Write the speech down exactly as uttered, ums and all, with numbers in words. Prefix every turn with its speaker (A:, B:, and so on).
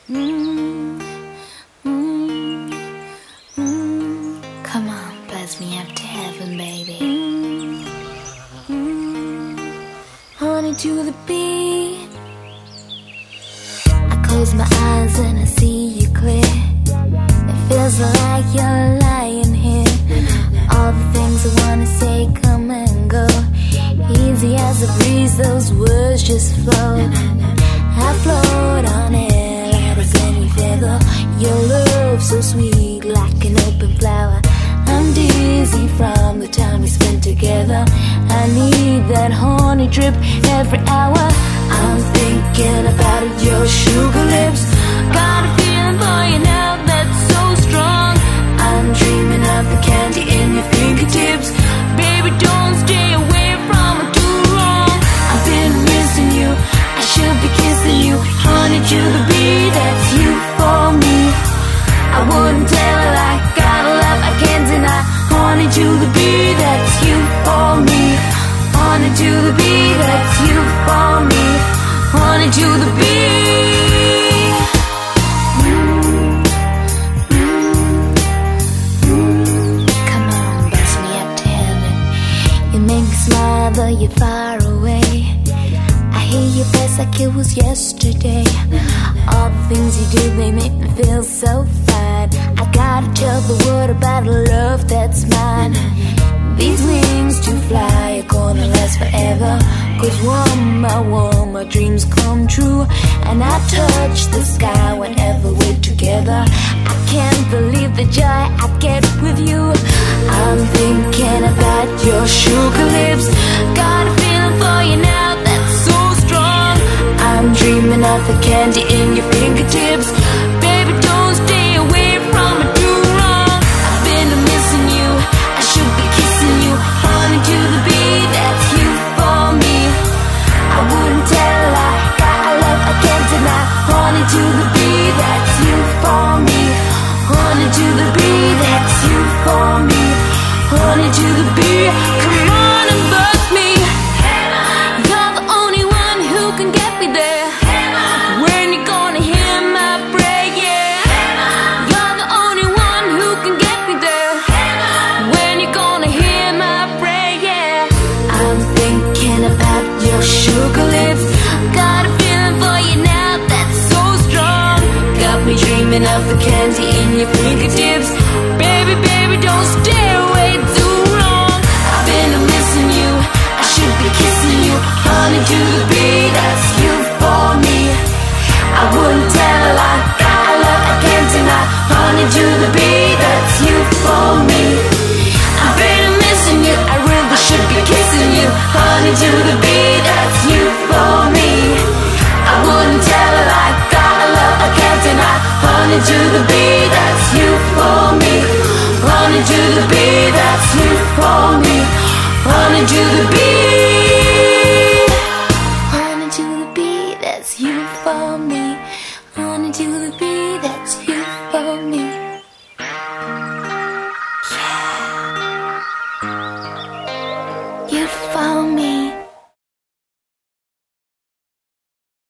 A: Mm, mm, mm. Come on, buzz me up to heaven, baby. Mm, mm. Honey to the beat. I close my eyes and I see you clear. It feels like you're lying here. All the things I wanna say come and go. Easy as a breeze, those words just flow. I float on air like a penny feather. Your love so sweet like an open flower. I'm dizzy from the time we spent together. I need that honey drip every hour. I'm thinking about it, your sugar lips. Got a feeling for you now that's so strong. I'm dreaming of the candy in your fingertips. Baby, don't stay away from it too long. I've been missing you, I should be kissing you. Honey to the bee, that's you for me. I wouldn't tell a lie, got a love I can't deny. Honey to the bee, that's you for me. Honey to the bee, that's you for me. Honey to the bee. Mm, mm, mm. Come on, buzz me up to heaven. You make me smile though you're far away. I hear your voice like it was yesterday. All the things you do, they make me feel so fine. I gotta tell the world about a love that's mine. These wings to fly are gonna last forever. Cause one by one my dreams come true. And I touch the sky whenever we're together. I can't believe the joy I get with you. I'm thinking about your sugar lips. Got a feeling for you now that's so strong. I'm dreaming of the candy in your fingertips. Baby, don't stay away from it too long. I've been missing you, I should be kissing you. Honey to the bee, that's you for me. I wouldn't tell a lie, got a love I can't deny. Honey to the bee, that's you for me. Honey to the bee, that's you for me. Honey to the bee, come on and buzz me. You're the only one who can get me there. When you're gonna hear my prayer, yeah. You're the only one who can get me there. When you're gonna hear my prayer, yeah. I'm thinking about your sugar lips. Got a feeling for you now that's so strong. Got me dreaming of the candy in your fingertips. Baby, baby, don't stay away too long. I've been missing you, I should be kissing you. Honey to the bee, that's you for me. I wouldn't tell a lie, got a love I can't deny. Honey to the bee, that's you for me. I've been missing you, I really should be kissing you. Honey to the bee, that's you for me. I wouldn't tell a lie, got a love I can't deny. Honey to the bee, that's you for me. Honey to the bee, that's you for me. Honey to the bee. Honey to the bee, that's you for me. Honey to the bee, that's you for me.